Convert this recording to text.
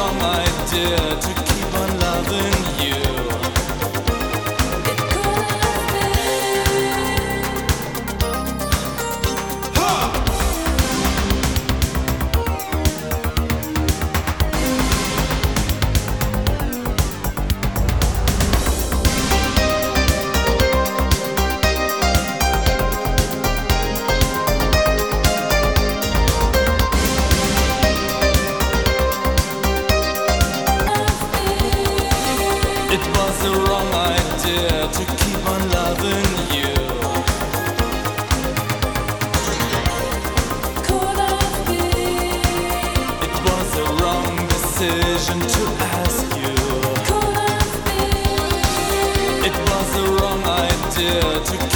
wrong idea to keep on loving you. It could have been. Ha! It was the wrong idea to keep on loving you. Could have been. It was the wrong decision to ask you. Could have been. It was the wrong idea to